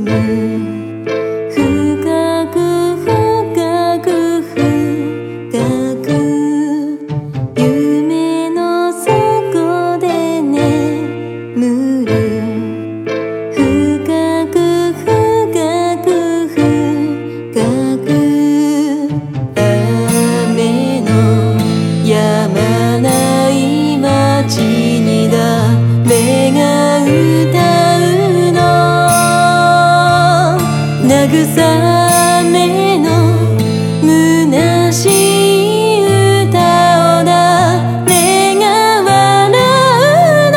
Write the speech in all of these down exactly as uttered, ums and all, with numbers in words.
慰めの虚しい歌を誰が笑うの。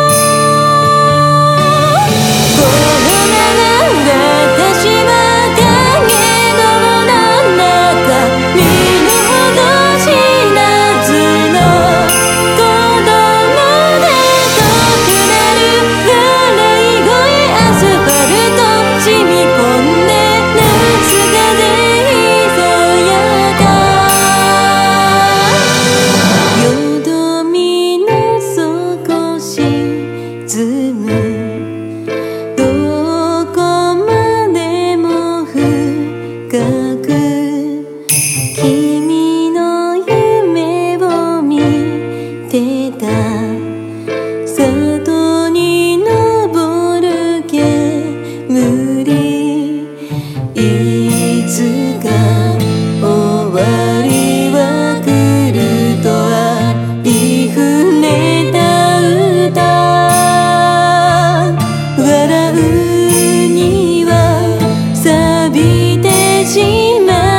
このまま私は影の中身の程知らずの子供で遠くなる笑い声アスファルト染み込んで君の夢を見てた里に登る煙いつか終わりは来るとありふれた歌笑うには錆びてしまう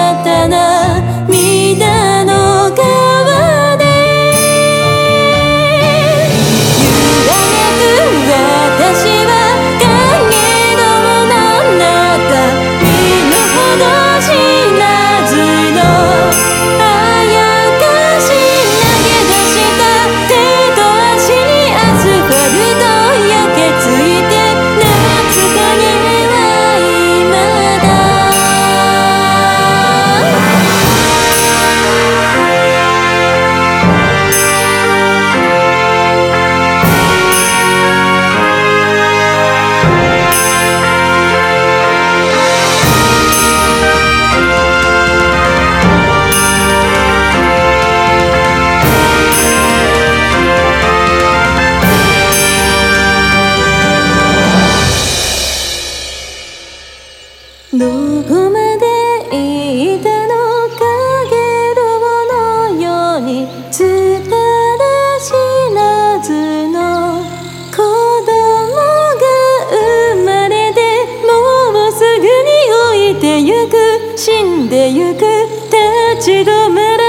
どこまで行ったのかげろうのように疲れ知らずの子供が生まれてもうすぐに老いてゆく死んでゆく立ち止まら